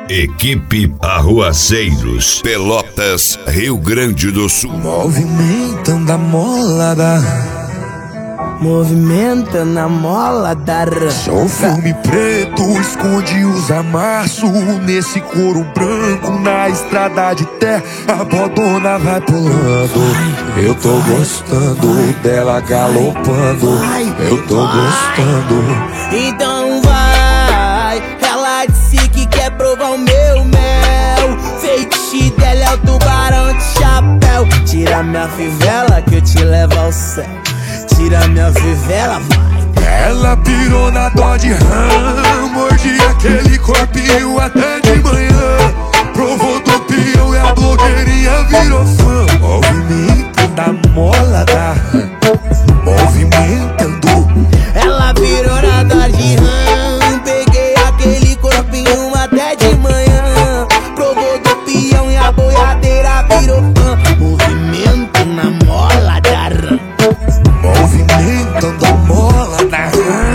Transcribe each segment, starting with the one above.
Equipe Arruaceiros, Pelotas, Rio Grande do Sul. Movimentando a molada, movimentando a mola da sou filme preto, esconde os amassos nesse couro branco na estrada de terra. A bodona vai pulando, eu tô gostando dela galopando, eu tô gostando. Então vai, ela disse que quer provar o meu mel. Feitiço dela é o tubarão de chapéu. Tira minha fivela que eu te levo ao céu. Tira minha fivela, vai. Ela pirou na Dodge Ram, mordi aquele corpinho até de manhã. Provou do peão e a blogueirinha virou fã. Movimentando a mola da Ram, movimentando. Ela virou na Dodge Ram, peguei aquele corpinho até de manhã. Provou do peão e a boiadeira virou fã. Movimento na mola da Ram, movimentando a mola da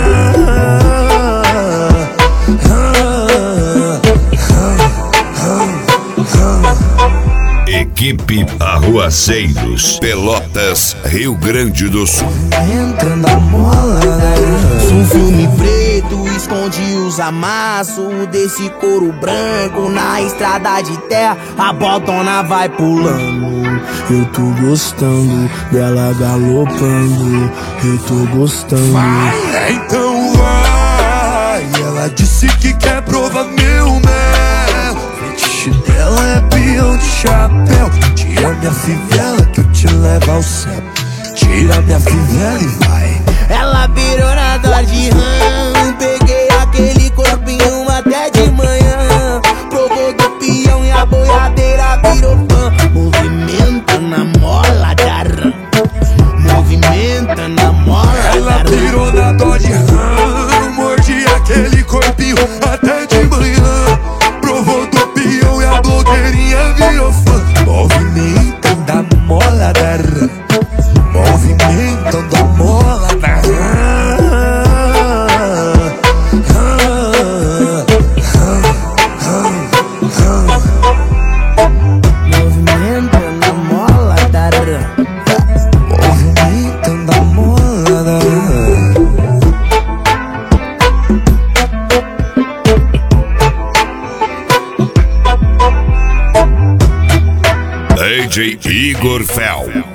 Equipe Arruaceiros, Pelotas, Rio Grande do Sul. entrando a mola da sou um filme preto, esconde os amassos desse couro branco na estrada de terra. A bodona vai pulando, eu tô gostando dela galopando, eu tô gostando. vai, então vai. Ela disse que quer provar meu mel. Fetiche dela é peão de chapéu. Tira minha fivela que eu te levo ao céu. Tira minha fivela e vai. Ela virou na Dodge Ram, peguei aquele corpinho até de manhã. Provou do peão e a boiadeira virou fã. Movimenta na mola da Ram, movimenta na mola da Ram. Ela pirou na Dodge Ram, mordi aquele corpinho até de manhã. Provou do peão e a blogueirinha virou fã. Movimentando a mola da Ram, movimentando a mola da Movimenta na mola da Ram, movimentando a mola da DJ Igor Fel.